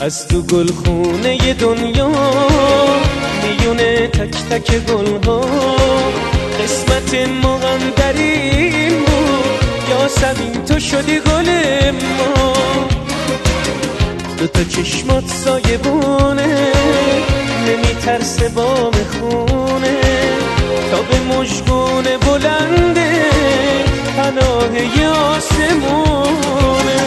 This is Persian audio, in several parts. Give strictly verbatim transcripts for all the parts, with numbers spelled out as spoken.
از تو گلخونه دنیا میونه تک تک گلها قسمت ما هم در این بود یاسمین تو شدی گل ما دو تا چشمات سایبونه نمیترسه بام خونه تا به مژگون بلنده پناه ی آسمونه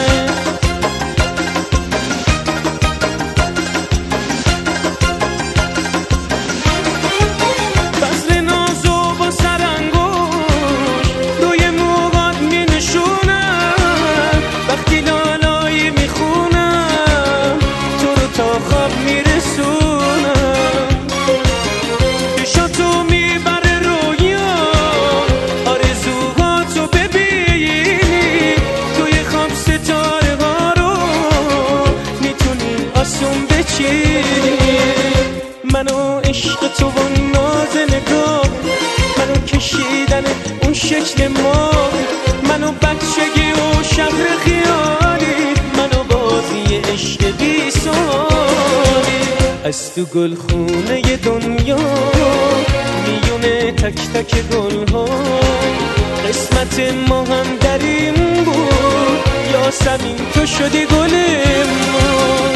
بذر نازو با سرانگوش روی موهات می نشونم وقتی لالایی می خونم تو رو تا خواب می رسونم پیشاتو می بره رویا آرزوهاتو ببینی توی خواب ستاره ها رو میتونی آسون بچینی منو عشق تو و ناز نگاه منو کشیدن اون شکل ما منو بچگی و شهر خیالی منو بازی عشق بی سالی از تو گلخونه دنیا میونه تک تک گلها قسمت ما هم در این بود یاسمین تو شدی گل ما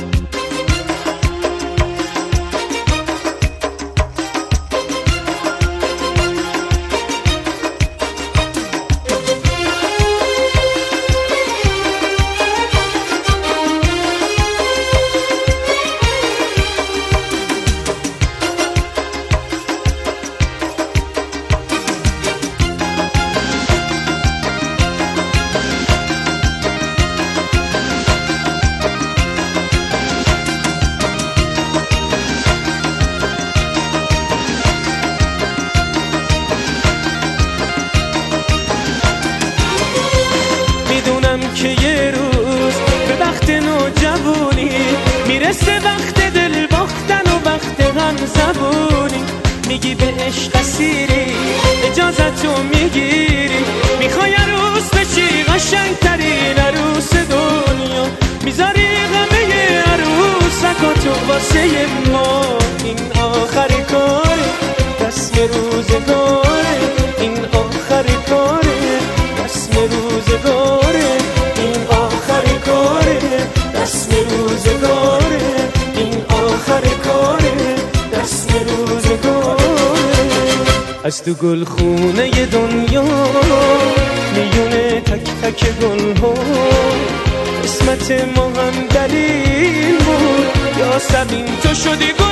که یه روز به وقت نوجوانی میرسه وقت دل باختن و وقت غم زبونی میگی به عشق اسیری اجازتو میگیری میخوای عروس بشی قشنگترین عروس دنیا میذاری غمه عروسکاتو واسه ما این آخر کاره رسم روزگاره این آخر کاره رسم روزگاره این آخر کاره رسم روزگاره این آخر کاره رسم روزگاره از تو گلخونه دنیا میونه تک تک گلها قسمت ما هم در این بود یاسمین تو شدی گل